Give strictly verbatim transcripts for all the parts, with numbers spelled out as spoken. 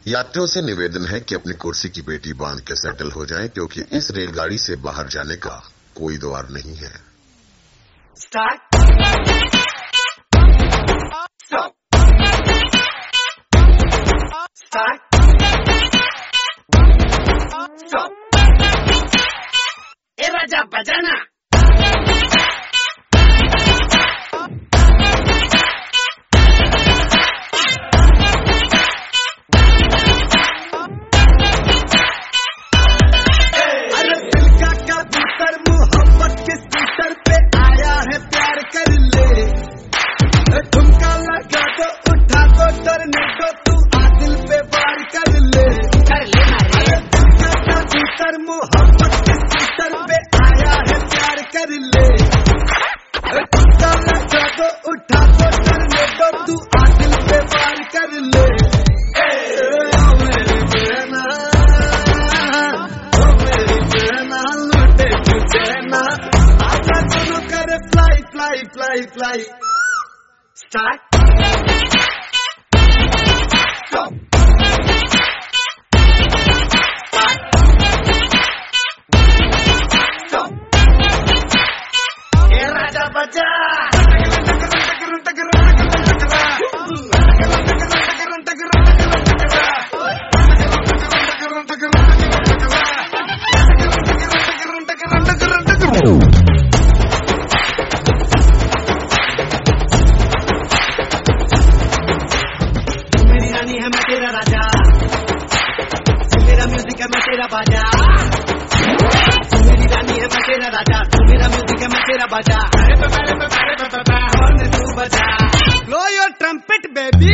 यात्रियों से निवेदन है कि अपनी कुर्सी की पेटी बांध के सेटल हो जाएं, क्योंकि इस रेलगाड़ी से बाहर जाने का कोई द्वार नहीं है। Start. Stop. Start. Stop. ए राजा बजाना। Fly, fly. Start. Stop. Start. Stop. ए राजा बजा। मैं तेरा राजा, तू मेरा म्यूजिक है मैं तेरा बाजा। तू मेरी रानी है मैं तेरा राजा, तू मेरा म्यूजिक है मैं तेरा बाजा। हॉर्न तू बजा, blow your trumpet baby.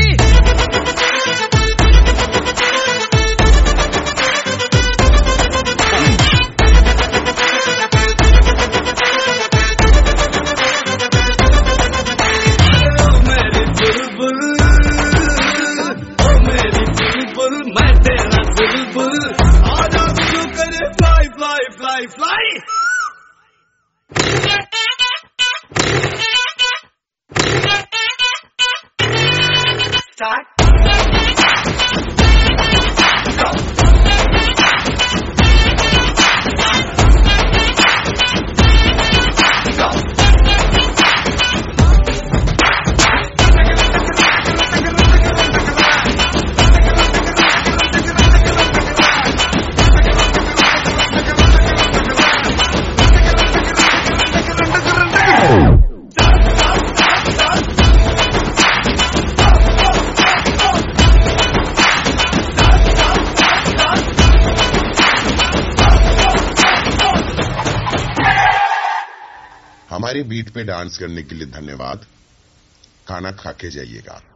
Fly, fly. Start. Stop. Stop. हमारी बीट पे डांस करने के लिए धन्यवाद। खाना खा के जाइएगा।